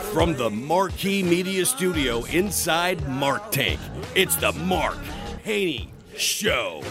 From the Marquee Media Studio inside Mark Tank, it's the Mark Haney Show.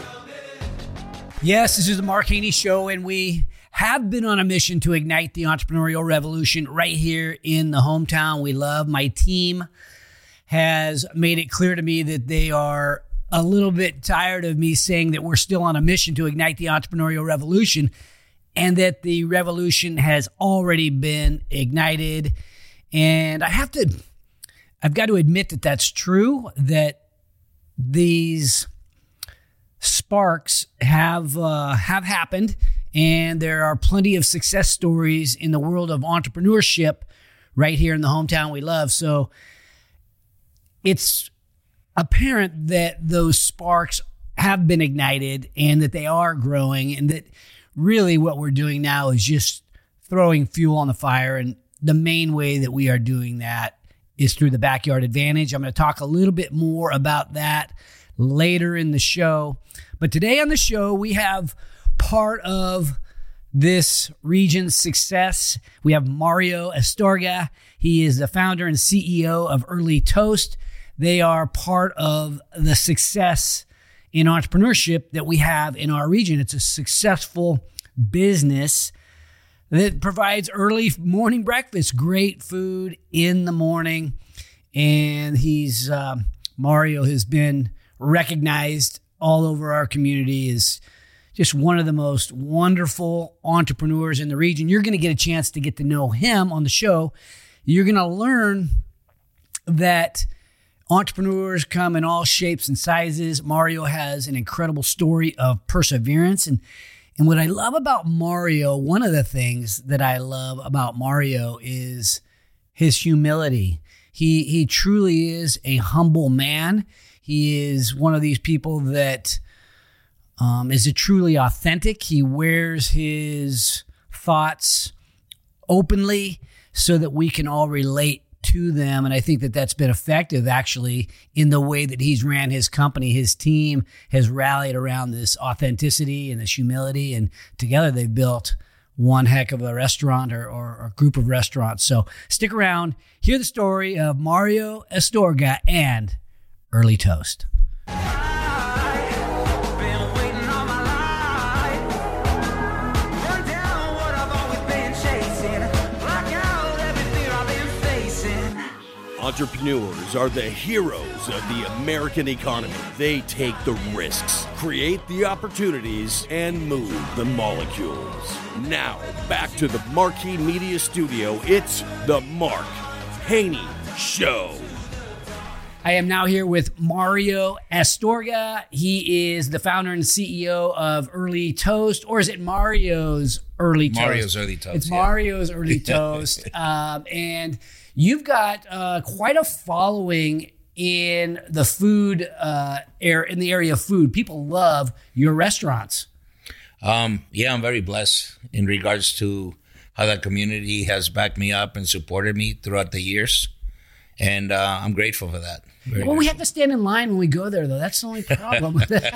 Yes, this is the Mark Haney Show, and we have been on a mission to ignite the entrepreneurial revolution right here in the hometown we love. My team has made it clear to me that they are a little bit tired of me saying that we're still on a mission to ignite the entrepreneurial revolution and that the revolution has already been ignited. And I've got to admit that that's true, that these sparks have happened, and there are plenty of success stories in the world of entrepreneurship right here in the hometown we love. So it's apparent that those sparks have been ignited and that they are growing, and that really what we're doing now is just throwing fuel on the fire. And the main way that we are doing that is through the Backyard Advantage. I'm going to talk a little bit more about that later in the show. But today on the show, we have part of this region's success. We have Mario Astorga. He is the founder and CEO of Early Toast. They are part of the success in entrepreneurship that we have in our region. It's a successful business that provides early morning breakfast, great food in the morning. And Mario has been recognized all over our community as just one of the most wonderful entrepreneurs in the region. You're going to get a chance to get to know him on the show. You're going to learn that entrepreneurs come in all shapes and sizes. Mario has an incredible story of perseverance. And what I love about Mario, one of the things that I love about Mario is his humility. He truly is a humble man. He is one of these people that is truly authentic. He wears his thoughts openly so that we can all relate to them. And I think that that's been effective, actually, in the way that he's ran his company. His team has rallied around this authenticity and this humility, and together they've built one heck of a restaurant or group of restaurants. So stick around, hear the story of Mario Astorga and Early Toast. Entrepreneurs are the heroes of the American economy. They take the risks, create the opportunities, and move the molecules. Now, back to the Marquee Media Studio, it's the Mark Haney Show. I am now here with Mario Astorga. He is the founder and CEO of Early Toast, or is it Mario's Early Toast? Mario's Early Toast. It's Mario's Early Toast. And you've got quite a following in the food in the area of food. People love your restaurants. I'm very blessed in regards to how that community has backed me up and supported me throughout the years. And I'm grateful for that. We have to stand in line when we go there, though. That's the only problem with it.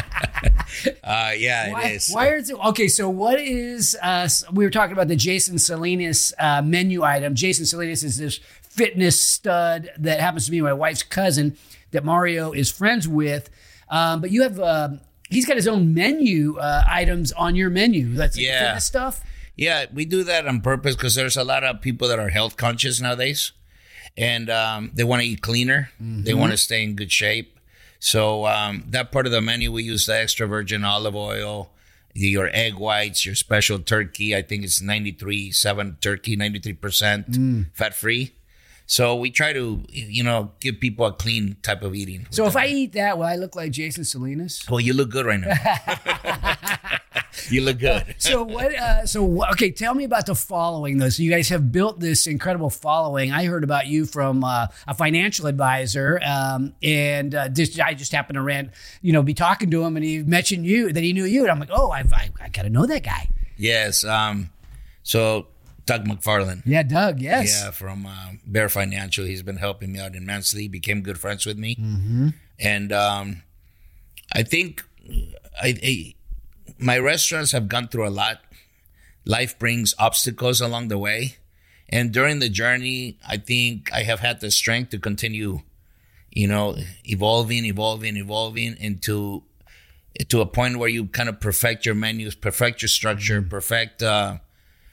It is. Why is it? Okay, so what is, we were talking about the Jason Salinas menu item. Jason Salinas is this fitness stud that happens to be my wife's cousin that Mario is friends with. But you have, he's got his own menu items on your menu. That's fitness stuff? Yeah, we do that on purpose because there's a lot of people that are health conscious nowadays. And they want to eat cleaner. Mm-hmm. They want to stay in good shape. So that part of the menu, we use the extra virgin olive oil, your egg whites, your special turkey. I think it's 93.7 turkey, 93% fat-free. So we try to, give people a clean type of eating. So if I eat that, will I look like Jason Salinas? Well, you look good right now. You look good. Okay, tell me about the following, though. So you guys have built this incredible following. I heard about you from a financial advisor, and I just happened to be talking to him, and he mentioned that he knew you, and I'm like, oh, I got to know that guy. Yes. So Doug McFarland. Yeah, Doug, yes. Yeah, from Bear Financial. He's been helping me out immensely, became good friends with me. Mm-hmm. And I think my restaurants have gone through a lot. Life brings obstacles along the way. And during the journey, I think I have had the strength to continue, evolving into to a point where you kind of perfect your menus, perfect your structure, perfect the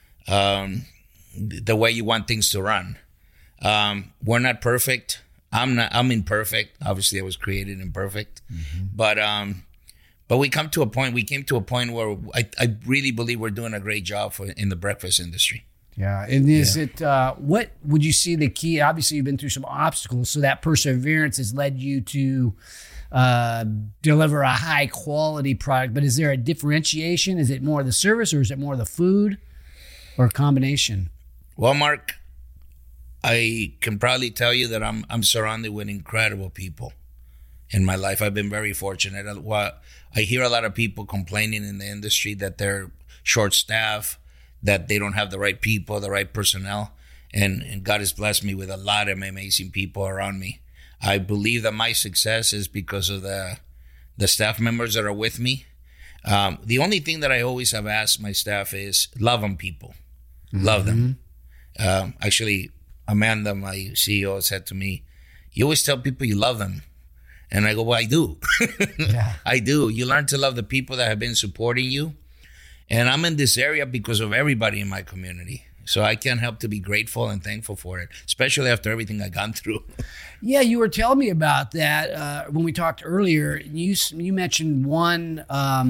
way you want things to run. We're not perfect. I'm imperfect. Obviously, I was created imperfect, but we came to a point where I really believe we're doing a great job in the breakfast industry. Yeah. And it, what would you see the key? Obviously, you've been through some obstacles, so that perseverance has led you to deliver a high quality product. But is there a differentiation? Is it more the service, or is it more the food, or a combination? Well, Mark, I can probably tell you that I'm surrounded with incredible people in my life. I've been very fortunate. I hear a lot of people complaining in the industry that they're short-staffed, that they don't have the right people, the right personnel. And God has blessed me with a lot of amazing people around me. I believe that my success is because of the staff members that are with me. The only thing that I always have asked my staff is love them, people. Love them. Actually, Amanda, my CEO, said to me, "You always tell people you love them." And I go, "Well, I do." Yeah. I do. You learn to love the people that have been supporting you. And I'm in this area because of everybody in my community. So I can't help to be grateful and thankful for it, especially after everything I've gone through. Yeah, you were telling me about that when we talked earlier. You mentioned one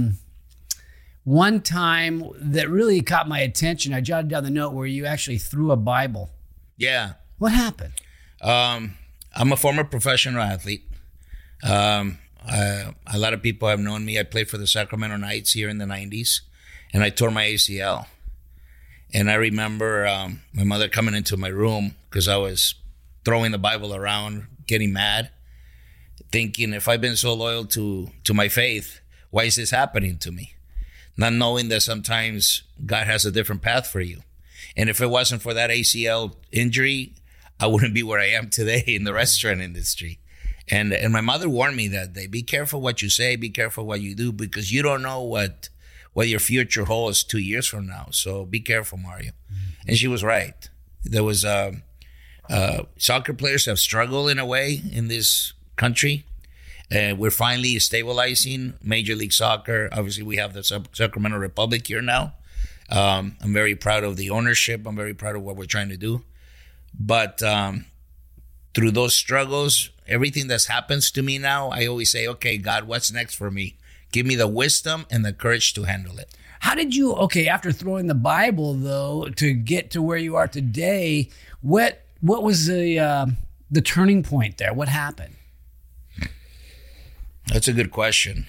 time that really caught my attention. I jotted down the note where you actually threw a Bible. Yeah. What happened? I'm a former professional athlete. A lot of people have known me. I played for the Sacramento Knights here in the 90s, and I tore my ACL. And I remember my mother coming into my room because I was throwing the Bible around, getting mad, thinking, if I've been so loyal to my faith, why is this happening to me? Not knowing that sometimes God has a different path for you. And if it wasn't for that ACL injury, I wouldn't be where I am today in the restaurant industry. And my mother warned me that day, be careful what you say, be careful what you do, because you don't know what your future holds 2 years from now. So be careful, Mario. And she was right. There was soccer players have struggled in a way in this country. We're finally stabilizing Major League Soccer. Obviously, we have the Sacramento Republic here now. I'm very proud of the ownership. I'm very proud of what we're trying to do. But through those struggles, everything that happens to me now, I always say, okay, God, what's next for me? Give me the wisdom and the courage to handle it. How did you, after throwing the Bible, though, to get to where you are today, what was the turning point there? What happened? That's a good question.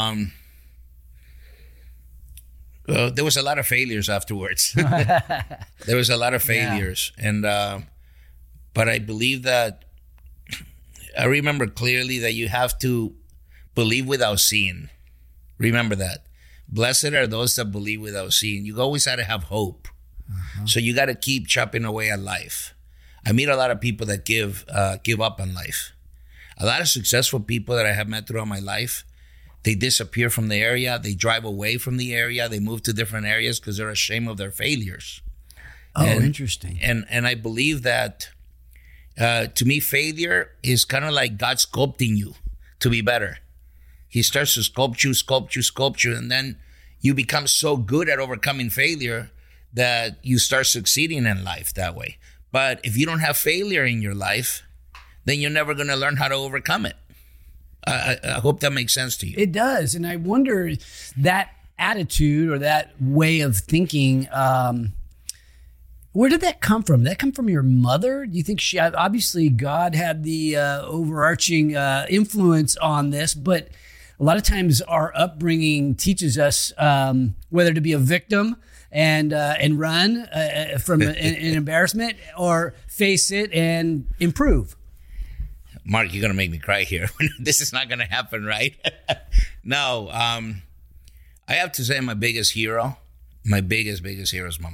There was a lot of failures afterwards. There was a lot of failures. Yeah. And but I believe that, I remember clearly that you have to believe without seeing. Remember that. Blessed are those that believe without seeing. You always got to have hope. So you got to keep chopping away at life. I meet a lot of people that give up on life. A lot of successful people that I have met throughout my life, they disappear from the area. They drive away from the area. They move to different areas because they're ashamed of their failures. Interesting. And I believe that, to me, failure is kind of like God sculpting you to be better. He starts to sculpt you, and then you become so good at overcoming failure that you start succeeding in life that way. But if you don't have failure in your life, then you're never going to learn how to overcome it. I hope that makes sense to you. It does. And I wonder, that attitude or that way of thinking, where did that come from? Did that come from your mother? Do you think obviously God had the overarching influence on this, but a lot of times our upbringing teaches us whether to be a victim and run from an embarrassment, or face it and improve. Mark, you're going to make me cry here. This is not going to happen, right? No, I have to say my biggest hero, my biggest hero is my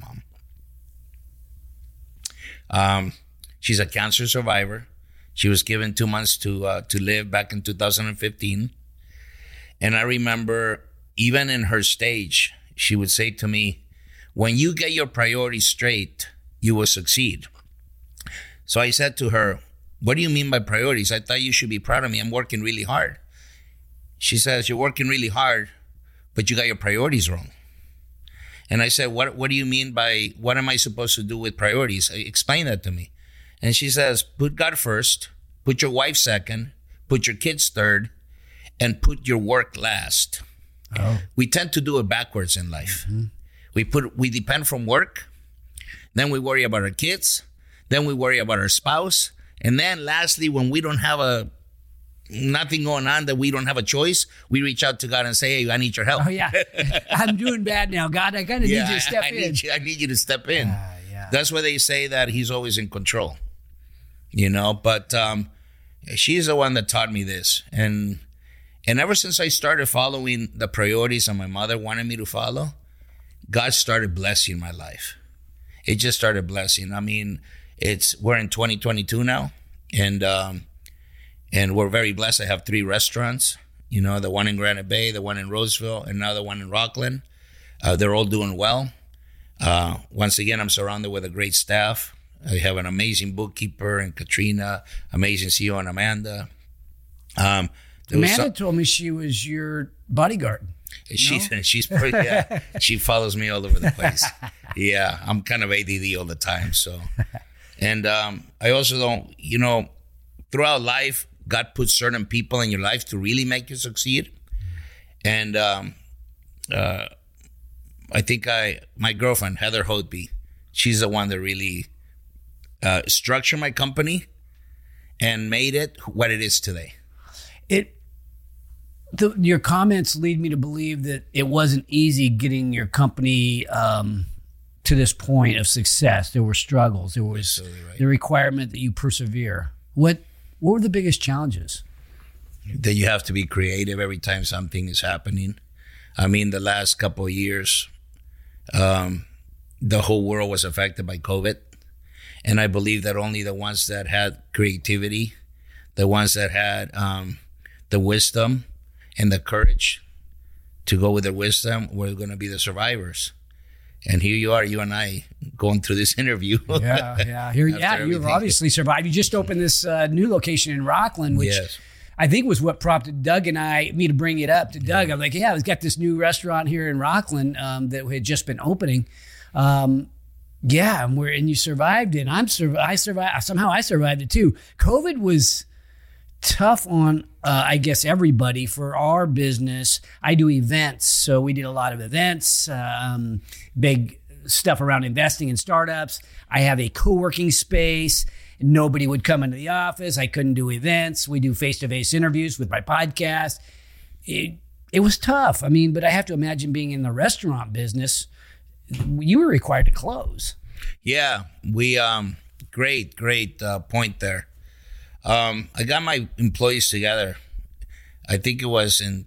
mom. She's a cancer survivor. She was given 2 months to live back in 2015. And I remember, even in her stage, she would say to me, when you get your priorities straight, you will succeed. So I said to her, what do you mean by priorities? I thought you should be proud of me. I'm working really hard. She says, you're working really hard, but you got your priorities wrong. And I said, what do you mean by, what am I supposed to do with priorities? Explain that to me. And she says, put God first, put your wife second, put your kids third, and put your work last. Oh. We tend to do it backwards in life. Mm-hmm. We depend from work, then we worry about our kids, then we worry about our spouse, and then lastly, when we don't have nothing going on, that we don't have a choice, we reach out to God and say, hey, I need your help. Oh, yeah. I'm doing bad now, God. I kind of need you to step in. I need you to step in. Yeah. That's why they say that he's always in control, but she's the one that taught me this. And ever since I started following the priorities that my mother wanted me to follow, God started blessing my life. It just started blessing. I mean, we're in 2022 now, and we're very blessed. I have 3 restaurants, the one in Granite Bay, the one in Roseville, and now the one in Rockland. They're all doing well. Once again, I'm surrounded with a great staff. I have an amazing bookkeeper and Katrina, amazing CEO and Amanda. Amanda told me she was your bodyguard. She's pretty, yeah. She follows me all over the place. Yeah, I'm kind of ADD all the time. So, and I also don't, throughout life, God puts certain people in your life to really make you succeed. And I think my girlfriend, Heather Hotby, she's the one that really structured my company and made it what it is today. Your comments lead me to believe that it wasn't easy getting your company to this point of success. There were struggles. There was the requirement that you persevere. What were the biggest challenges? That you have to be creative every time something is happening. I mean, the last couple of years, the whole world was affected by COVID. And I believe that only the ones that had creativity, the ones that had the wisdom and the courage to go with their wisdom were going to be the survivors. And here you are, you and I, going through this interview. Yeah. You've obviously survived. You just opened this new location in Rockland, which I think was what prompted Doug and me to bring it up to Doug. I'm like, we've got this new restaurant here in Rockland that had just been opening. And you survived it. I survived. Somehow I survived it too. COVID was tough on, I guess, everybody. For our business, I do events. So we did a lot of events, big stuff around investing in startups. I have a co-working space. Nobody would come into the office. I couldn't do events. We do face-to-face interviews with my podcast. It was tough. I mean, but I have to imagine being in the restaurant business, you were required to close. Yeah, we, great point there. I got my employees together. I think it was in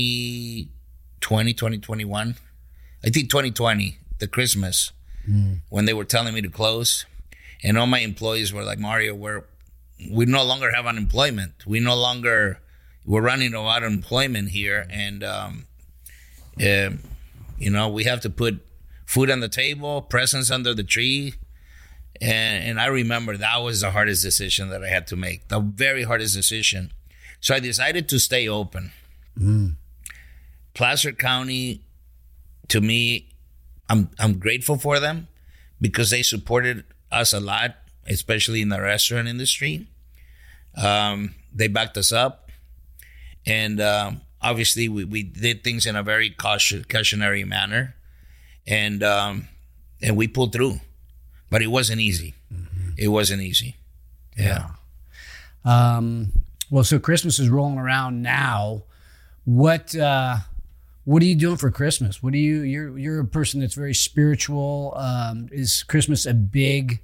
2021. I think 2020, the Christmas, when they were telling me to close. And all my employees were like, Mario, we no longer have unemployment. We're running out of employment here. And, we have to put food on the table, presents under the tree. And I remember that was the hardest decision that I had to make, the very hardest decision. So I decided to stay open. Placer County, to me, I'm grateful for them because they supported us a lot, especially in the restaurant industry. They backed us up. And obviously, we did things in a very cautionary manner. And we pulled through. But it wasn't easy. It wasn't easy. Yeah. Well, so Christmas is rolling around now. What are you doing for Christmas? You're a person that's very spiritual. Is Christmas a big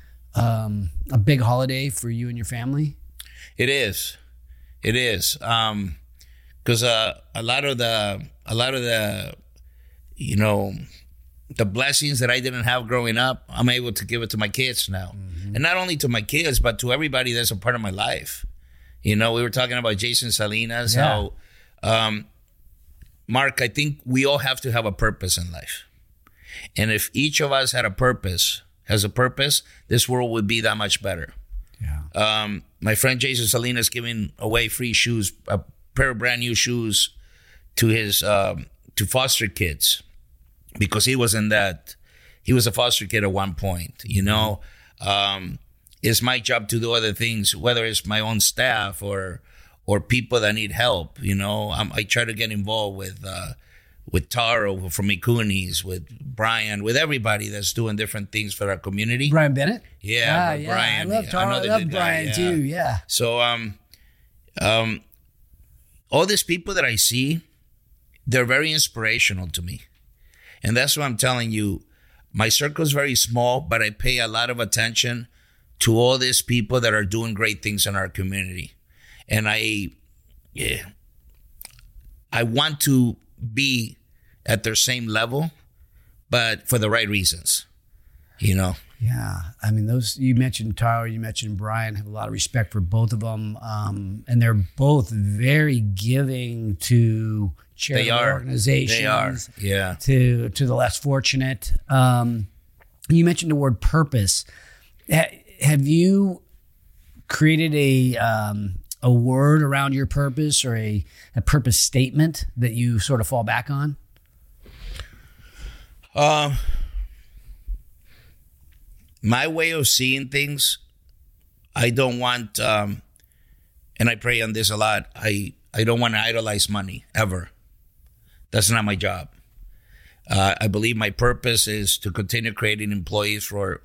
holiday for you and your family? It is. Because a lot of the the blessings that I didn't have growing up, I'm able to give it to my kids now. And not only to my kids, but to everybody that's a part of my life. We were talking about Jason Salinas, how, Mark, I think we all have to have a purpose in life. And if each of us had a purpose, has a purpose, this world would be that much better. Yeah. My friend Jason Salinas giving away free shoes, a pair of brand new shoes to his to foster kids, because he was a foster kid at one point. It's my job to do other things, whether it's my own staff or people that need help. I try to get involved with Taro from Ikunis, with Brian, with everybody that's doing different things for our community. Brian Bennett? Yeah, yeah. Brian. I love Taro. I love Brian too, yeah. So all these people that I see, they're very inspirational to me. And that's what I'm telling you. My circle is very small, but I pay a lot of attention to all these people that are doing great things in our community. And I want to be at their same level, but for the right reasons, Yeah. I mean, those, you mentioned Taro, you mentioned Brian, I have a lot of respect for both of them. And they're both very giving to charity organizations. They are. Yeah. To the less fortunate. You mentioned the word purpose. Have you created a word around your purpose, or a purpose statement that you sort of fall back on? My way of seeing things, I don't want, and I pray on this a lot, I don't want to idolize money, ever. That's not my job. I believe my purpose is to continue creating employment for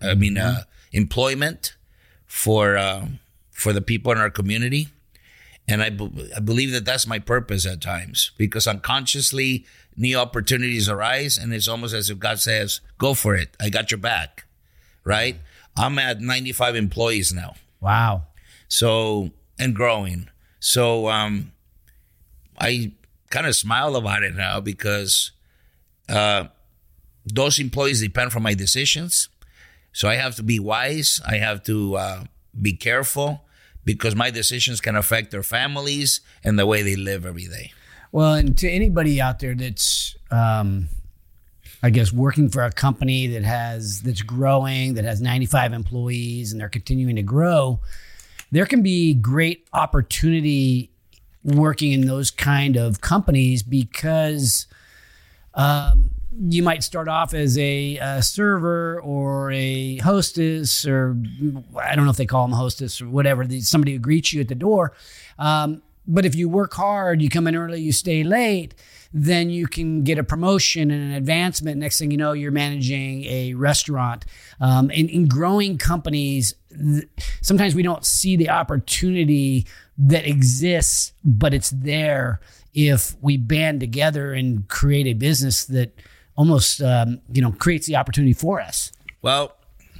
the people in our community. And I believe that that's my purpose at times, because unconsciously new opportunities arise, and it's almost as if God says, go for it. I got your back, right? I'm at 95 employees now. Wow. So, and growing. So I kind of smile about it now, because those employees depend on my decisions. So I have to be wise. I have to be careful, because my decisions can affect their families and the way they live every day. Well, and to anybody out there that's, I guess, working for a company that's growing, that has 95 employees, and they're continuing to grow, there can be great opportunity working in those kind of companies, because you might start off as a server or a hostess, or I don't know if they call them hostess or whatever, somebody who greets you at the door. But if you work hard, you come in early, you stay late, then you can get a promotion and an advancement. Next thing you know, you're managing a restaurant. In growing companies, sometimes we don't see the opportunity that exists, but it's there if we band together and create a business that almost, creates the opportunity for us. Well,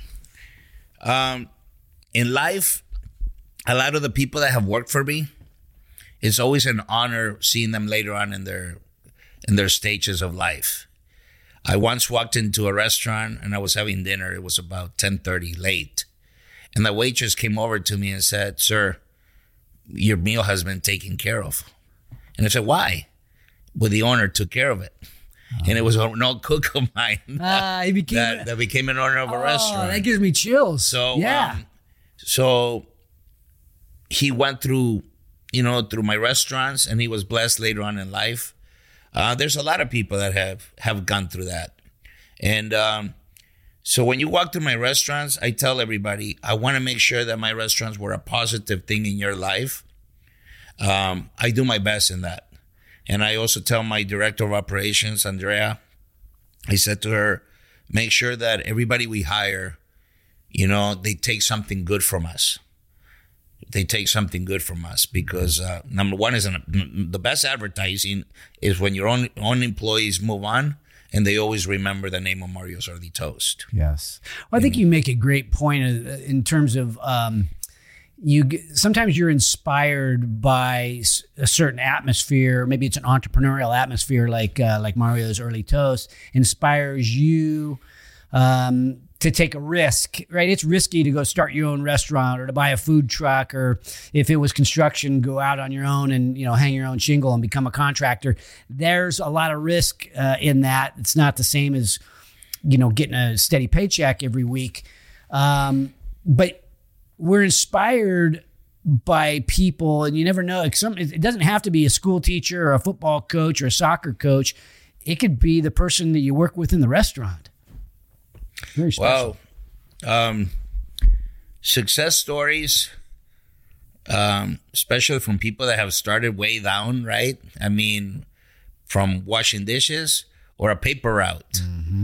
in life, a lot of the people that have worked for me, it's always an honor seeing them later on in their stages of life. I once walked into a restaurant and I was having dinner. It was about 10:30 late. And the waitress came over to me and said, "Sir, your meal has been taken care of." And I said, "Why?" Well, the owner took care of it. And it was an old cook of mine that became an owner of a restaurant. That gives me chills. So, yeah. So he went through my restaurants, and he was blessed later on in life. There's a lot of people that have gone through that. And so when you walk through my restaurants, I tell everybody, I want to make sure that my restaurants were a positive thing in your life. I do my best in that. And I also tell my director of operations, Andrea, I said to her, make sure that everybody we hire, they take something good from us. They take something good from us, because number one is the best advertising is when your own employees move on and they always remember the name of Mario's Early Toast. Yes. Well, I think you make a great point in terms of sometimes you're inspired by a certain atmosphere. Maybe it's an entrepreneurial atmosphere, like Mario's Early Toast inspires you to take a risk, right? It's risky to go start your own restaurant or to buy a food truck, or if it was construction, go out on your own and, hang your own shingle and become a contractor. There's a lot of risk in that. It's not the same as getting a steady paycheck every week. But we're inspired by people, and you never know. It doesn't have to be a school teacher or a football coach or a soccer coach. It could be the person that you work with in the restaurant. Very special. Well, success stories, especially from people that have started way down, right? I mean, from washing dishes or a paper route.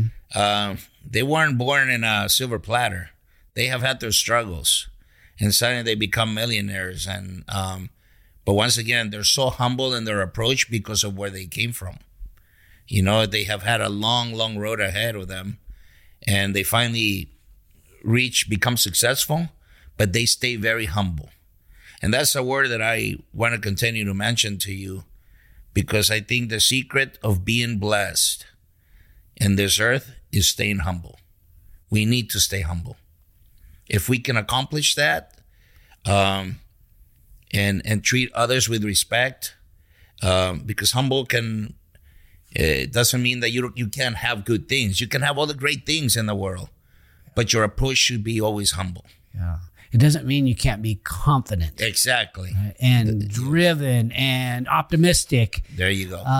They weren't born in a silver platter. They have had their struggles, and suddenly they become millionaires. And but once again, they're so humble in their approach because of where they came from. They have had a long, long road ahead of them, and they finally become successful, but they stay very humble. And that's a word that I want to continue to mention to you, because I think the secret of being blessed in this earth is staying humble. We need to stay humble. If we can accomplish that, and treat others with respect, because humble it doesn't mean that you can't have good things. You can have all the great things in the world, but your approach should be always humble. Yeah. It doesn't mean you can't be confident. Exactly. Right? And driven and optimistic. There you go.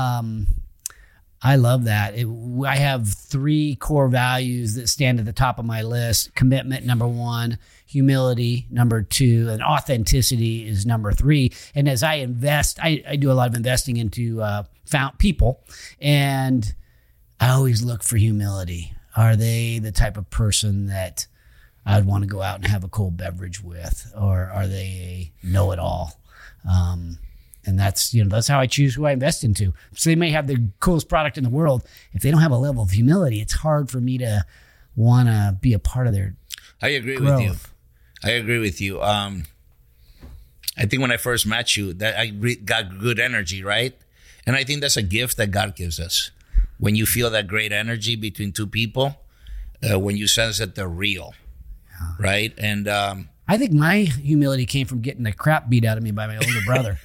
I love that. I have 3 core values that stand at the top of my list. Commitment, number 1. Humility, number 2. And authenticity is number 3. And as I invest, I do a lot of investing into people. And I always look for humility. Are they the type of person that I'd want to go out and have a cold beverage with? Or are they a know-it-all? And that's how I choose who I invest into. So they may have the coolest product in the world. If they don't have a level of humility, it's hard for me to want to be a part of their I agree growth. with you. I agree with you. I think when I first met you, that I got good energy, right? And I think that's a gift that God gives us. When you feel that great energy between two people, when you sense that they're real, right? And I think my humility came from getting the crap beat out of me by my older brother.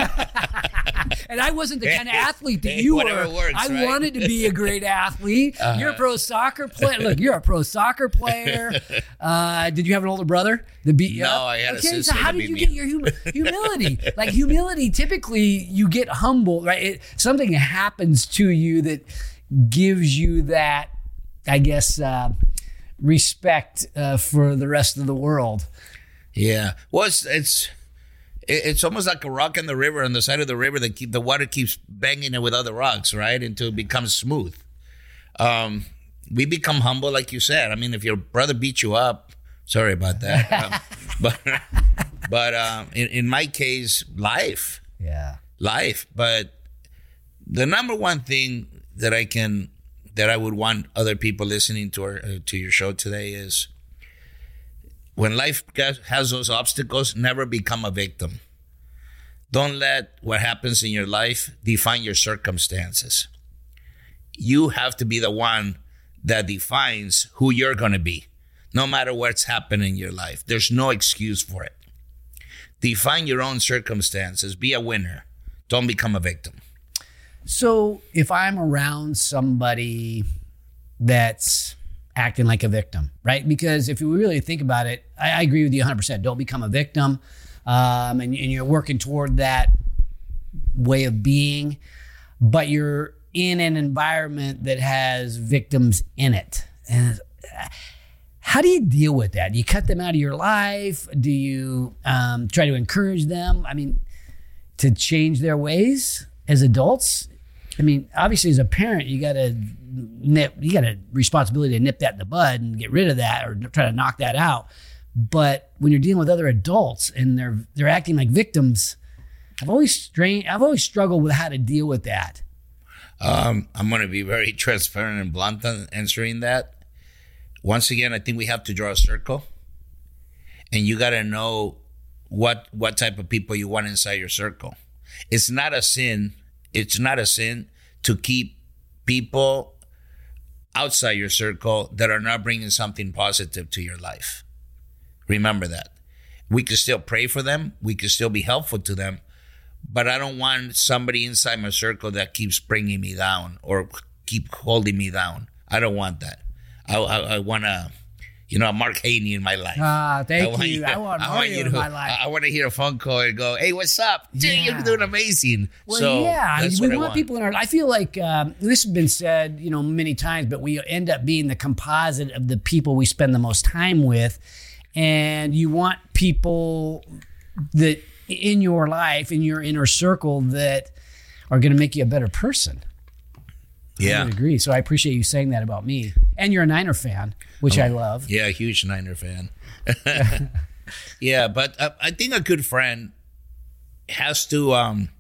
And I wasn't the kind of athlete that you were. Works, I wanted to be a great athlete. You're a pro soccer player. Look, you're a pro soccer player. Did you have an older brother that beat you up? No, I had a sister. So how did you get your humility? Like humility, typically you get humble, right? Something happens to you that gives you that, I guess, respect for the rest of the world. Yeah. Well, it's almost like a rock in the river, on the side of the river that the water keeps banging it with other rocks, right? Until it becomes smooth. We become humble, like you said. I mean, if your brother beat you up, sorry about that. But in my case, life. Yeah. Life. But the number one thing that I would want other people listening to your show today is, when life has those obstacles, never become a victim. Don't let what happens in your life define your circumstances. You have to be the one that defines who you're going to be, no matter what's happening in your life. There's no excuse for it. Define your own circumstances. Be a winner. Don't become a victim. So if I'm around somebody that's acting like a victim, right? Because if you really think about it, I agree with you 100%. Don't become a victim. And you're working toward that way of being, but you're in an environment that has victims in it. And how do you deal with that? Do you cut them out of your life? Do you try to encourage them? I mean, to change their ways as adults? I mean, obviously as a parent, you got a responsibility to nip that in the bud and get rid of that or try to knock that out. But when you're dealing with other adults and they're acting like victims, I've always struggled with how to deal with that. I'm going to be very transparent and blunt on answering that. Once again, I think we have to draw a circle, and you got to know what type of people you want inside your circle. It's not a sin. It's not a sin to keep people outside your circle that are not bringing something positive to your life. Remember that. We can still pray for them. We can still be helpful to them. But I don't want somebody inside my circle that keeps bringing me down or keep holding me down. I don't want that. I want a Mark Haney in my life. Thank you. I want Mario in my life. I want to hear a phone call and go, hey, what's up? Dude, Yeah. you're doing amazing. Well, so yeah, that's we what I want people in our. I feel like this has been said, many times, but we end up being the composite of the people we spend the most time with, and you want people that in your life, in your inner circle, that are going to make you a better person. Yeah. I would agree. So I appreciate you saying that about me. And you're a Niner fan, which I love. Yeah, a huge Niner fan. Yeah, but I think a good friend has to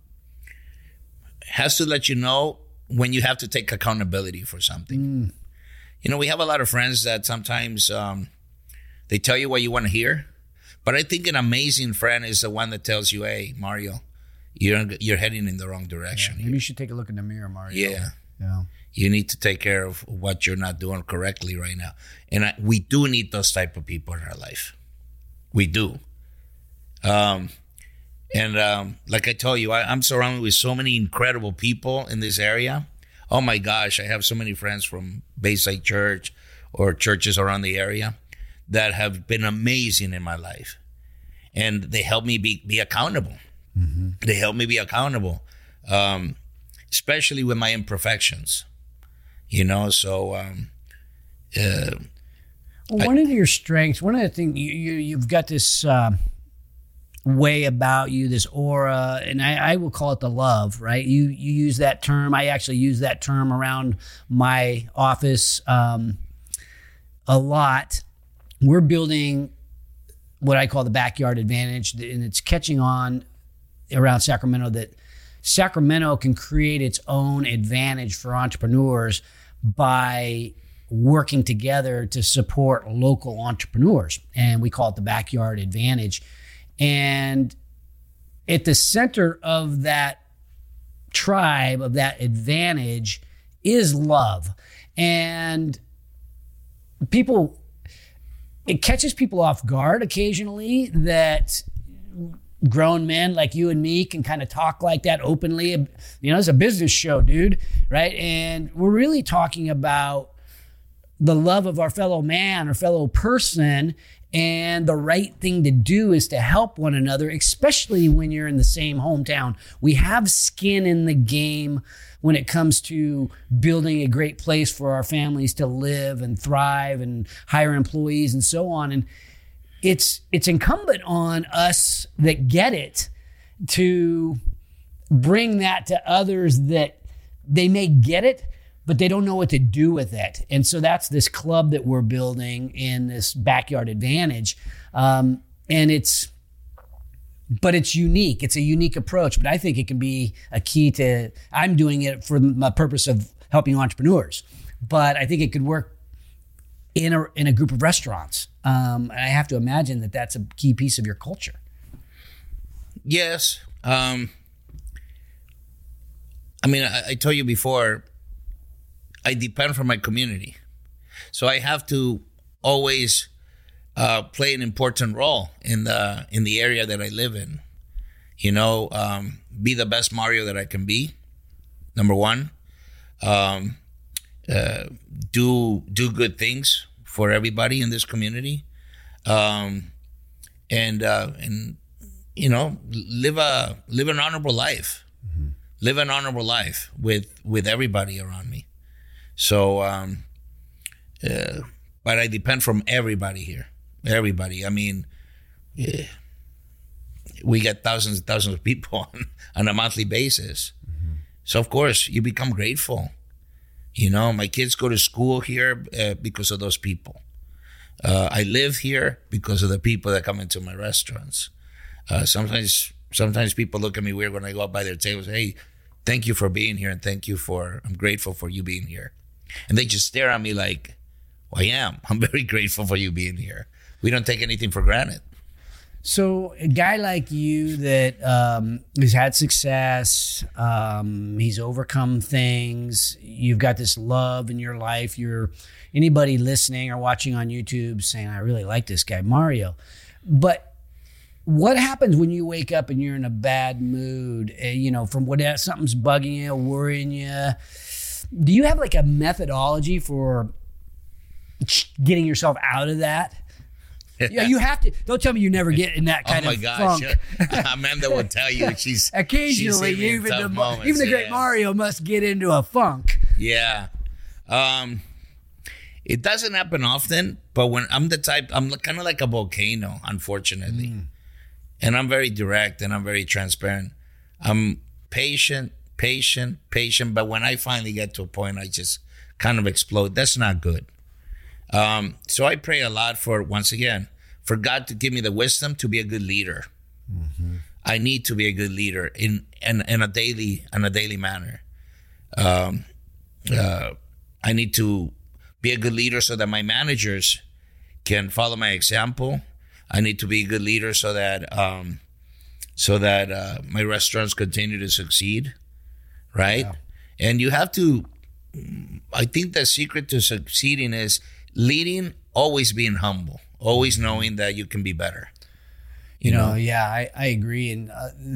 let you know when you have to take accountability for something. We have a lot of friends that sometimes they tell you what you want to hear, but I think an amazing friend is the one that tells you, "Hey, Mario, you're heading in the wrong direction." Maybe you should take a look in the mirror, Mario. Yeah. Yeah. You need to take care of what you're not doing correctly right now. And we do need those type of people in our life. We do. Like I told you, I'm surrounded with so many incredible people in this area. Oh my gosh, I have so many friends from Bayside Church or churches around the area that have been amazing in my life. And they help me be accountable. Mm-hmm. They help me be accountable. Especially with my imperfections, so. One of your strengths, one of the things you've got this way about you, this aura, and I will call it the love, right? You use that term. I actually use that term around my office a lot. We're building what I call the backyard advantage, and it's catching on around Sacramento that Sacramento can create its own advantage for entrepreneurs by working together to support local entrepreneurs. And we call it the backyard advantage. And at the center of that tribe, of that advantage, is love. And it catches people off guard occasionally that grown men like you and me can kind of talk like that openly. It's a business show, dude, right? And we're really talking about the love of our fellow man or fellow person, and the right thing to do is to help one another, especially when you're in the same hometown. We have skin in the game when it comes to building a great place for our families to live and thrive and hire employees and so on. And it's incumbent on us that get it to bring that to others that they may get it, but they don't know what to do with it. And so that's this club that we're building in this backyard advantage. And it's unique. It's a unique approach, but I think it can be a key to, I'm doing it for my purpose of helping entrepreneurs, but I think it could work in a group of restaurants. And I have to imagine that that's a key piece of your culture. Yes. I told you before, I depend from my community. So I have to always play an important role in the area that I live in. Be the best Mario that I can be, number one. Do good things for everybody in this community, and live an honorable life. Mm-hmm. Live an honorable life with everybody around me. So, but I depend from everybody here. Everybody. We get thousands and thousands of people on a monthly basis. Mm-hmm. So of course you become grateful. My kids go to school here because of those people. I live here because of the people that come into my restaurants. Sometimes people look at me weird when I go up by their tables. Hey, thank you for being here, and I'm grateful for you being here. And they just stare at me like, well, I'm very grateful for you being here. We don't take anything for granted. So a guy like you that has had success, he's overcome things, you've got this love in your life, anybody listening or watching on YouTube saying, I really like this guy, Mario. But what happens when you wake up and you're in a bad mood, from something's bugging you, worrying you? Do you have like a methodology for getting yourself out of that. Yeah, you have to. Don't tell me you never get in that kind of funk. Amanda will tell you she's occasionally she's even the great Mario must get into a funk. Yeah, it doesn't happen often, but when I'm the type, I'm kind of like a volcano, unfortunately, and I'm very direct and I'm very transparent. I'm patient, but when I finally get to a point, I just kind of explode. That's not good. So I pray a lot for God to give me the wisdom to be a good leader. Mm-hmm. I need to be a good leader in a daily manner. I need to be a good leader so that my managers can follow my example. I need to be a good leader so that my restaurants continue to succeed, right? Yeah. And you have to. I think the secret to succeeding is leading, always being humble, always knowing that you can be better. You know? Yeah, I agree. And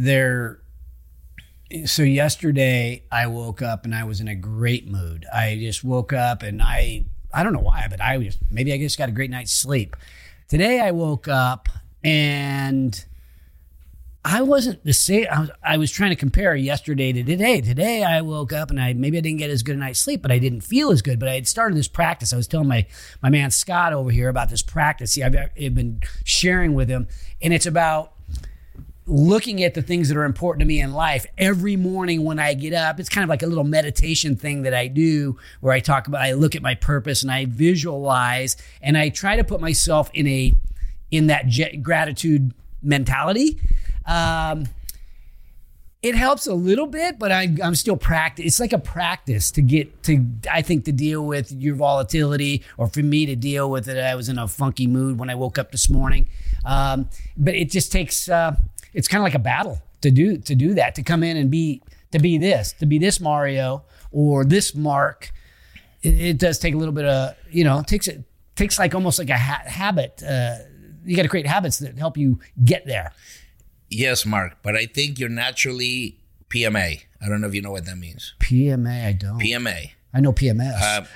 so yesterday I woke up and I was in a great mood. I just woke up and I don't know why, but maybe I just got a great night's sleep. Today I woke up and I wasn't the same. I was trying to compare yesterday to today. Today I woke up and maybe I didn't get as good a night's sleep, but I didn't feel as good. But I had started this practice. I was telling my man Scott over here about this practice. I've been sharing with him, and it's about looking at the things that are important to me in life every morning when I get up. It's kind of like a little meditation thing that I do where I look at my purpose and I visualize and I try to put myself in that gratitude mentality. It helps a little bit, but I'm still practice. It's like a practice to deal with your volatility, or for me to deal with it. I was in a funky mood when I woke up this morning. But it just takes, it's kind of like a battle to do that, to come in and be this Mario or this Mark. It does take a little bit of, it takes like almost like a habit. You got to create habits that help you get there. Yes, Mark, but I think you're naturally PMA. I don't know if you know what that means. PMA, I don't. PMA. I know PMS.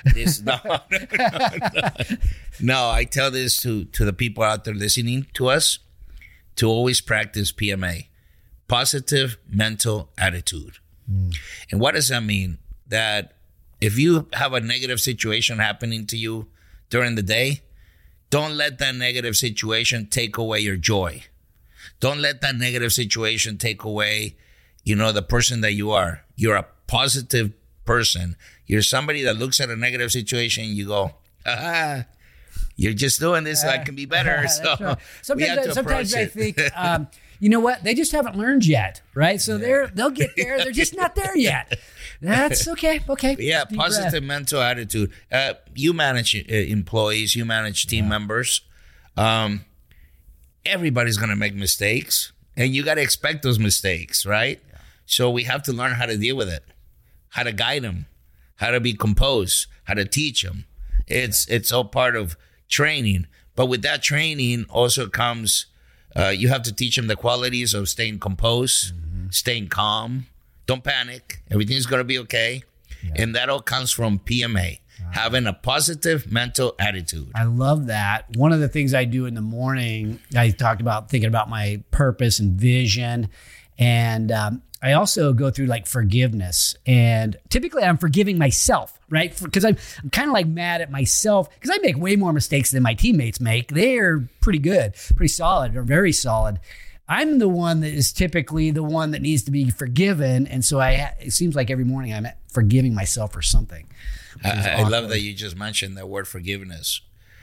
No, I tell this to the people out there listening to us to always practice PMA, positive mental attitude. And what does that mean? That if you have a negative situation happening to you during the day, don't let that negative situation take away your joy. Don't let that negative situation take away, the person that you are. You're a positive person. You're somebody that looks at a negative situation and you go, you're just doing this so I can be better. So right. Sometimes I think, you know what? They just haven't learned yet, right? So they'll get there. They're just not there yet. That's okay. Okay. Yeah, positive mental attitude. You manage employees. You manage team members. Everybody's going to make mistakes, and you got to expect those mistakes, right? Yeah. So we have to learn how to deal with it, how to guide them, how to be composed, how to teach them. It's all part of training. But with that training also comes, you have to teach them the qualities of staying composed, staying calm. Don't panic. Everything's going to be okay. Yeah. And that all comes from PMA. Having a positive mental attitude. I love that. One of the things I do in the morning, I talked about thinking about my purpose and vision. And I also go through like forgiveness. And typically I'm forgiving myself, right? Because I'm kind of like mad at myself because I make way more mistakes than my teammates make. They're pretty good, pretty solid, or very solid. I'm the one that is typically the one that needs to be forgiven. And so it seems like every morning I'm forgiving myself for something. I love that you just mentioned that word forgiveness.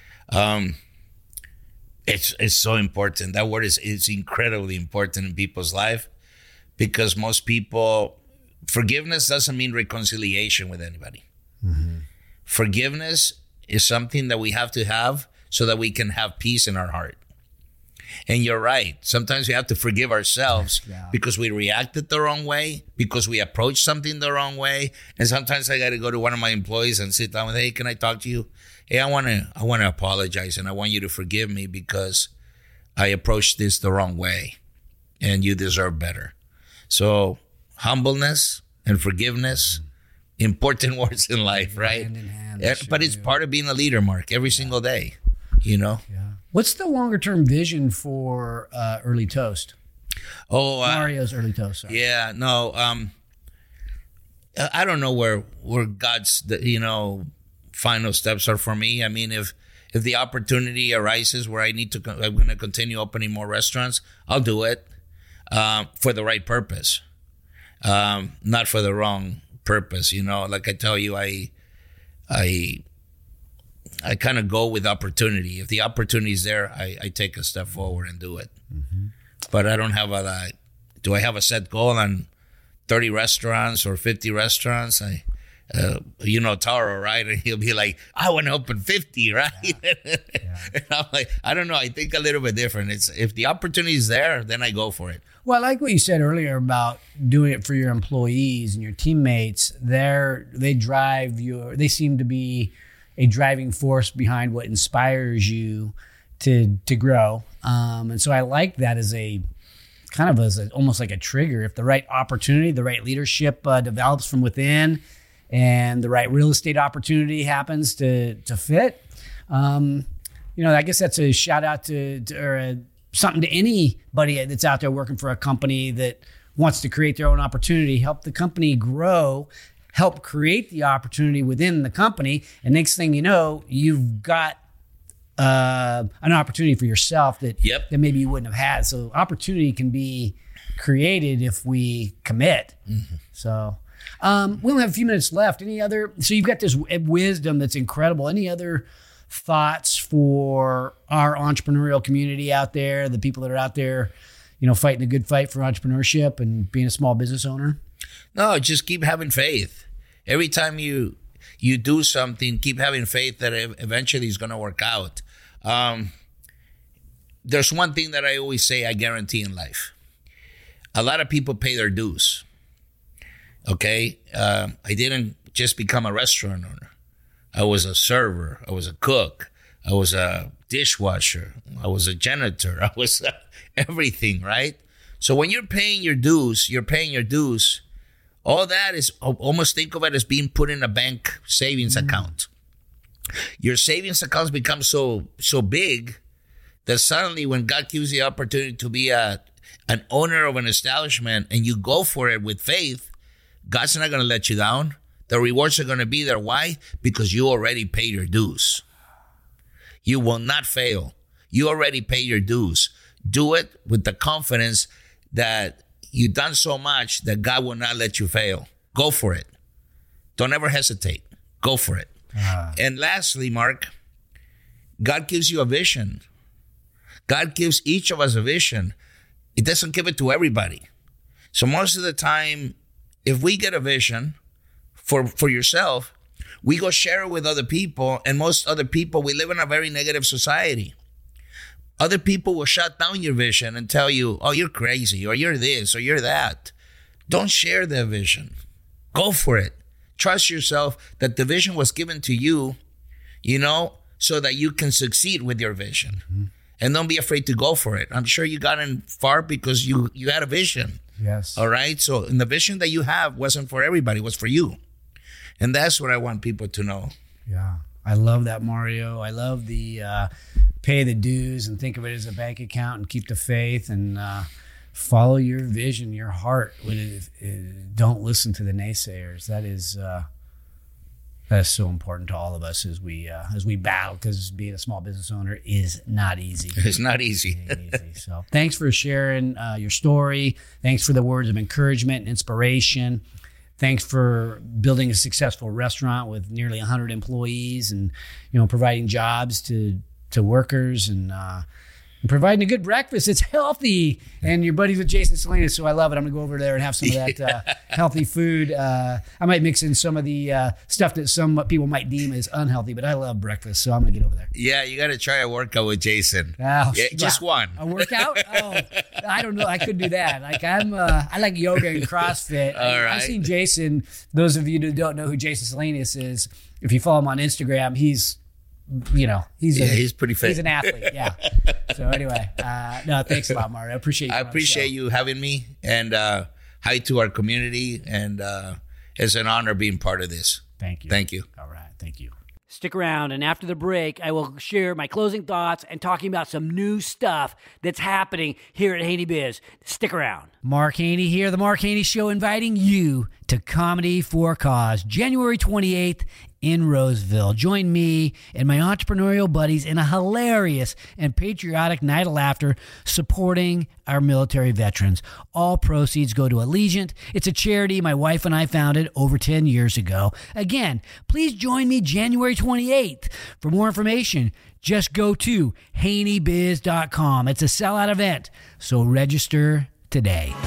It's so important. That word is incredibly important in people's life because most people, forgiveness doesn't mean reconciliation with anybody. Mm-hmm. Forgiveness is something that we have to have so that we can have peace in our heart. And you're right. Sometimes we have to forgive ourselves because we reacted the wrong way, because we approached something the wrong way. And sometimes I got to go to one of my employees and sit down with, hey, can I talk to you? Hey, I want to apologize and I want you to forgive me because I approached this the wrong way and you deserve better. So humbleness and forgiveness, important words in life, right? Hand in hand, Yeah, they but sure it's do. part of being a leader, Mark, every single day, Yeah. What's the longer term vision for Early Toast? Oh, Mario's Early Toast. Sorry. yeah, no, I don't know where God's, final steps are for me. I mean, if the opportunity arises where I'm going to continue opening more restaurants, I'll do it for the right purpose, not for the wrong purpose. Like I tell you, I kind of go with opportunity. If the opportunity is there, I take a step forward and do it. Mm-hmm. But I don't have do I have a set goal on 30 restaurants or 50 restaurants? Taro, right? And he'll be like, I want to open 50, right? Yeah. And I'm like, I don't know. I think a little bit different. It's if the opportunity is there, then I go for it. Well, I like what you said earlier about doing it for your employees and your teammates. They seem to be a driving force behind what inspires you to grow. And so I like that as almost like a trigger. If the right opportunity, the right leadership develops from within, and the right real estate opportunity happens to fit, I guess that's a shout out or something to anybody that's out there working for a company that wants to create their own opportunity, help the company grow, help create the opportunity within the company. And next thing you know, you've got an opportunity for yourself that maybe you wouldn't have had. So opportunity can be created if we commit. Mm-hmm. So we only have a few minutes left. So you've got this wisdom that's incredible. Any other thoughts for our entrepreneurial community out there, the people that are out there, fighting a good fight for entrepreneurship and being a small business owner? No, just keep having faith. Every time you do something, keep having faith that eventually it's going to work out. There's one thing that I always say I guarantee in life. A lot of people pay their dues. Okay? I didn't just become a restaurant owner. I was a server. I was a cook. I was a dishwasher. I was a janitor. I was everything, right? So when you're paying your dues, all that is, almost think of it as being put in a bank savings account. Your savings accounts become so big that suddenly when God gives you the opportunity to be an owner of an establishment and you go for it with faith, God's not going to let you down. The rewards are going to be there. Why? Because you already paid your dues. You will not fail. You already paid your dues. Do it with the confidence that you've done so much that God will not let you fail. Go for it. Don't ever hesitate. Go for it. And lastly, Mark, God gives you a vision. God gives each of us a vision. He doesn't give it to everybody. So most of the time, if we get a vision for yourself, we go share it with other people. And most other people, we live in a very negative society. Other people will shut down your vision and tell you, oh, you're crazy, or you're this, or you're that. Don't share their vision. Go for it. Trust yourself that the vision was given to you, so that you can succeed with your vision. Mm-hmm. And don't be afraid to go for it. I'm sure you got in far because you had a vision. Yes. All right? So, and the vision that you have wasn't for everybody, it was for you. And that's what I want people to know. Yeah. I love that, Mario. I love the pay the dues and think of it as a bank account and keep the faith and follow your vision, your heart. Don't listen to the naysayers. That is so important to all of us as we battle, because being a small business owner is not easy. It's not easy. So thanks for sharing your story. Thanks for the words of encouragement and inspiration. Thanks for building a successful restaurant with nearly 100 employees and, providing jobs to workers and providing a good breakfast. It's healthy. And you're buddies with Jason Salinas, so I love it. I'm going to go over there and have some of that healthy food. I might mix in some of the stuff that some people might deem as unhealthy, but I love breakfast, so I'm going to get over there. Yeah, you got to try a workout with Jason. Just one. A workout? Oh, I don't know. I could do that. I like yoga and CrossFit. All right. I've seen Jason. Those of you who don't know who Jason Salinas is, if you follow him on Instagram, he's pretty fit. He's an athlete. Yeah. So anyway, no, thanks a lot, Mario. I appreciate you. I appreciate you having me, and hi to our community, and It's an honor being part of this. Thank you. Thank you. All right. Thank you. Stick around, and after the break, I will share my closing thoughts and talking about some new stuff that's happening here at Haney Biz. Stick around. Mark Haney here, The Mark Haney Show, inviting you to Comedy for a Cause, January 28th in Roseville. Join me and my entrepreneurial buddies in a hilarious and patriotic night of laughter supporting our military veterans. All proceeds go to Allegiant. It's a charity my wife and I founded over 10 years ago. Again, please join me January 28th. For more information, just go to haneybiz.com. It's a sellout event, so register today.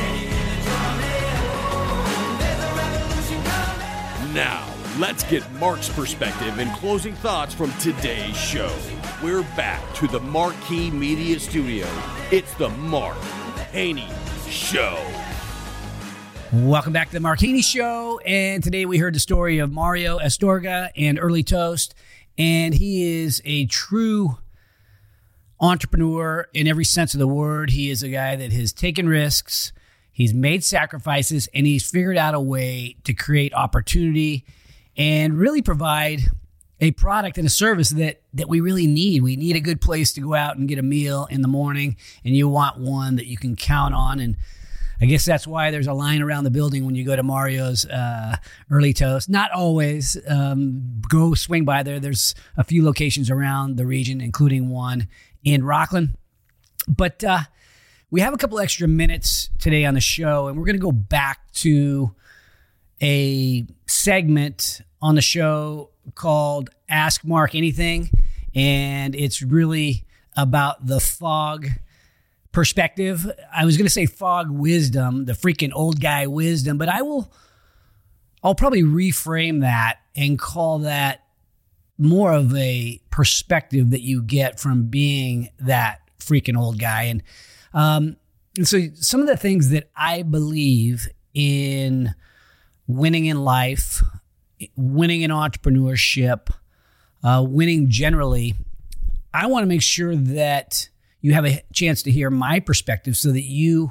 Now, let's get Mark's perspective and closing thoughts from today's show. We're back to the Marquee Media Studio. It's the Mark Haney Show. Welcome back to the Mark Haney Show. And today we heard the story of Mario Astorga and Early Toast. And he is a true entrepreneur in every sense of the word. He is a guy that has taken risks, he's made sacrifices, and he's figured out a way to create opportunity and really provide a product and a service that we really need. We need a good place to go out and get a meal in the morning, and you want one that you can count on. And I guess that's why there's a line around the building when you go to Mario's Early Toast. Not always. Go swing by there. There's a few locations around the region, including one in Rockland. But we have a couple extra minutes today on the show, and we're going to go back to a segment on the show called Ask Mark Anything. And it's really about the fog perspective. I was going to say fog wisdom, the freaking old guy wisdom, but I'll probably reframe that and call that more of a perspective that you get from being that freaking old guy. And so some of the things that I believe in winning in life, winning in entrepreneurship, winning generally, I want to make sure that you have a chance to hear my perspective so that you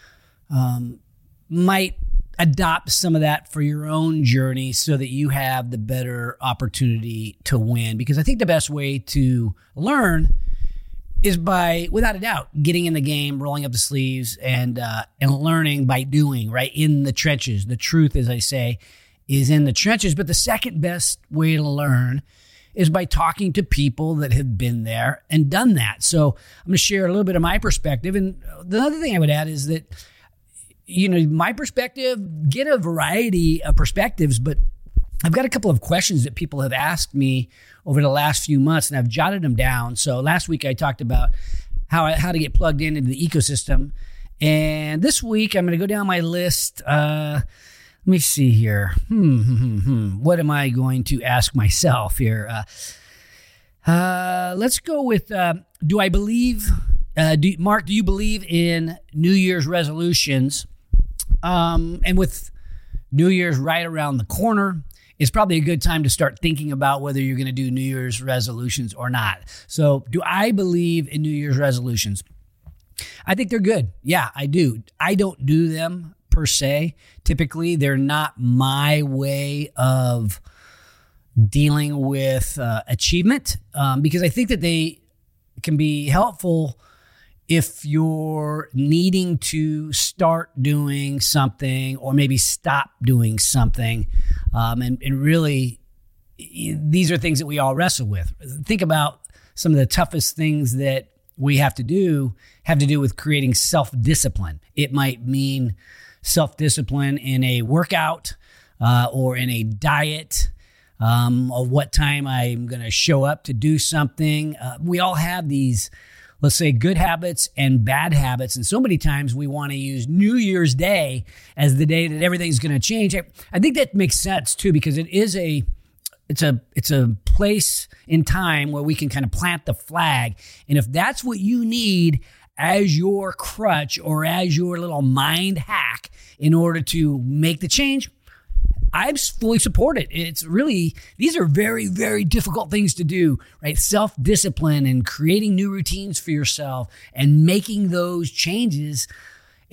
might adopt some of that for your own journey so that you have the better opportunity to win. Because I think the best way to learn is by, without a doubt, getting in the game, rolling up the sleeves, and learning by doing, right? In the trenches. The truth, as I say, is in the trenches. But the second best way to learn is by talking to people that have been there and done that. So I'm going to share a little bit of my perspective. And the other thing I would add is that, my perspective, get a variety of perspectives, but I've got a couple of questions that people have asked me over the last few months, and I've jotted them down. So last week I talked about how to get plugged into the ecosystem. And this week I'm going to go down my list. Let me see here. What am I going to ask myself here? Let's go with, do I believe, Mark, do you believe in New Year's resolutions? And with New Year's right around the corner, it's probably a good time to start thinking about whether you're going to do New Year's resolutions or not. So do I believe in New Year's resolutions? I think they're good. Yeah, I do. I don't do them per se. Typically, they're not my way of dealing with achievement because I think that they can be helpful if you're needing to start doing something or maybe stop doing something. And really, these are things that we all wrestle with. Think about some of the toughest things that we have to do with creating self-discipline. It might mean self-discipline in a workout or in a diet, of what time I'm going to show up to do something. We all have these, let's say, good habits and bad habits. And so many times we want to use New Year's Day as the day that everything's going to change. I think that makes sense too, because it's a place in time where we can kind of plant the flag. And if that's what you need as your crutch or as your little mind hack in order to make the change, I fully support it. It's really, these are very, very difficult things to do, right? Self-discipline and creating new routines for yourself and making those changes.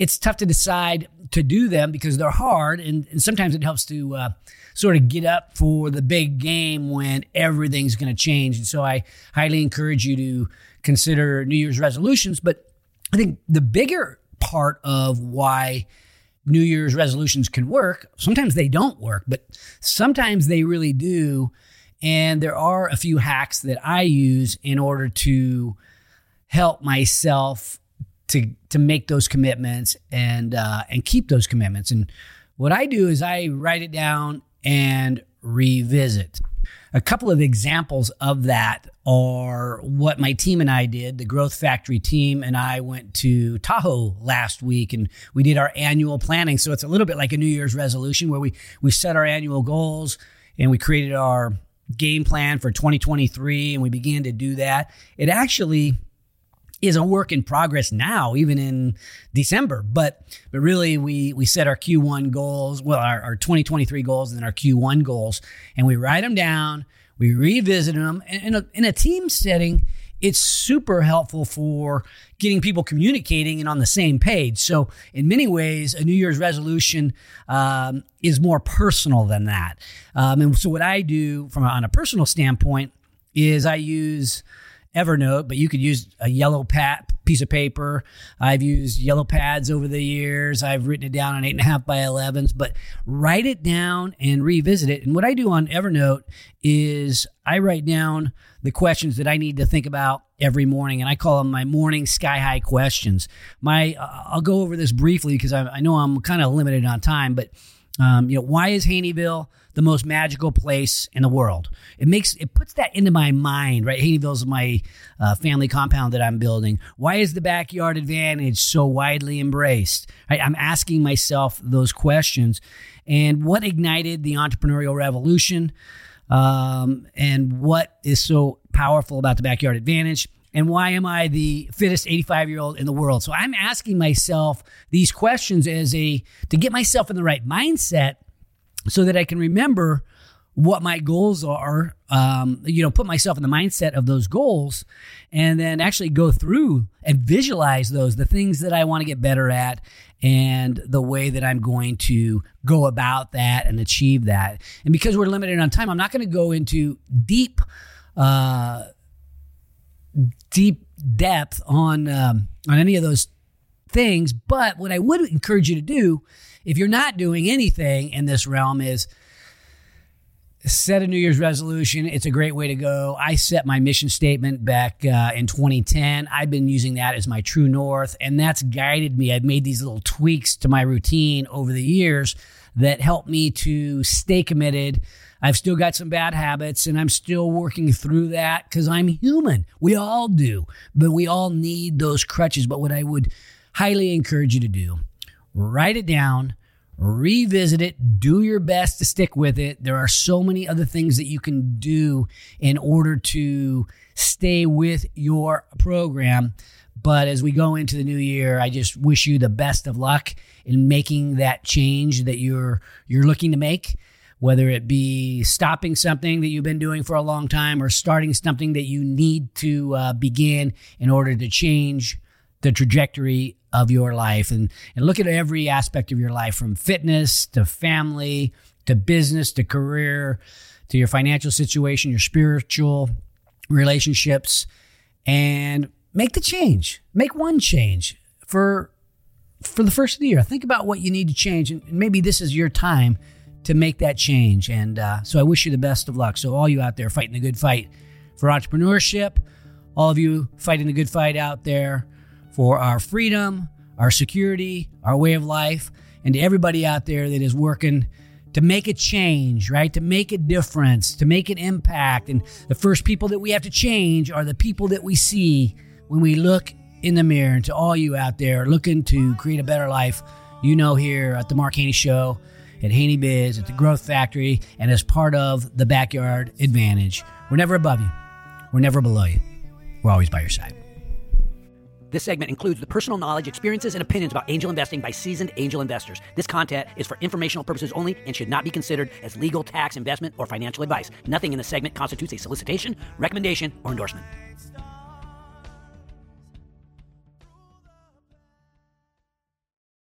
it's tough to decide to do them because they're hard. And sometimes it helps to sort of get up for the big game when everything's going to change. And so I highly encourage you to consider New Year's resolutions. But I think the bigger part of why New Year's resolutions can work, sometimes they don't work, but sometimes they really do. And there are a few hacks that I use in order to help myself to make those commitments and keep those commitments. And what I do is I write it down and revisit. A couple of examples of that are what my team and I did. The Growth Factory team and I went to Tahoe last week, and we did our annual planning. So it's a little bit like a New Year's resolution where we set our annual goals and we created our game plan for 2023, and we began to do that. It actually is a work in progress now, even in December. But really, we set our Q1 goals, well, our 2023 goals, and then our Q1 goals, and we write them down, we revisit them. And in a team setting, it's super helpful for getting people communicating and on the same page. So in many ways, a New Year's resolution is more personal than that. And so what I do on a personal standpoint is I use Evernote, but you could use a yellow piece of paper. I've used yellow pads over the years. I've written it down on 8.5 by 11s, but write it down and revisit it. And what I do on Evernote is I write down the questions that I need to think about every morning, and I call them my morning sky high questions. I'll go over this briefly because I know I'm kind of limited on time, but why is Haneyville the most magical place in the world? It puts that into my mind, right? Haneyville's my family compound that I'm building. Why is the backyard advantage so widely embraced? Right? I'm asking myself those questions. And what ignited the entrepreneurial revolution? And what is so powerful about the backyard advantage? And why am I the fittest 85-year-old in the world? So I'm asking myself these questions to get myself in the right mindset so that I can remember what my goals are, put myself in the mindset of those goals, and then actually go through and visualize the things that I want to get better at and the way that I'm going to go about that and achieve that. And because we're limited on time, I'm not going to go into deep depth on any of those things. But what I would encourage you to do, if you're not doing anything in this realm, is set a New Year's resolution. It's a great way to go. I set my mission statement back in 2010. I've been using that as my true north, and that's guided me. I've made these little tweaks to my routine over the years that help me to stay committed. I've still got some bad habits, and I'm still working through that because I'm human. We all do, but we all need those crutches. But what I would highly encourage you to do, write it down, revisit it, do your best to stick with it. There are so many other things that you can do in order to stay with your program. But as we go into the new year, I just wish you the best of luck in making that change that you're looking to make, whether it be stopping something that you've been doing for a long time or starting something that you need to begin in order to change the trajectory of your life, and look at every aspect of your life, from fitness to family to business to career to your financial situation, your spiritual relationships, and make the change. Make one change for the first of the year. Think about what you need to change, and maybe this is your time to make that change. And so I wish you the best of luck. So all you out there fighting the good fight for entrepreneurship, all of you fighting the good fight out there for our freedom, our security, our way of life, and to everybody out there that is working to make a change, right? To make a difference, to make an impact. And the first people that we have to change are the people that we see when we look in the mirror. And to all you out there looking to create a better life, here at the Mark Haney Show, at Haney Biz, at the Growth Factory, and as part of the Backyard Advantage, we're never above you. We're never below you. We're always by your side. This segment includes the personal knowledge, experiences, and opinions about angel investing by seasoned angel investors. This content is for informational purposes only and should not be considered as legal, tax, investment, or financial advice. Nothing in this segment constitutes a solicitation, recommendation, or endorsement.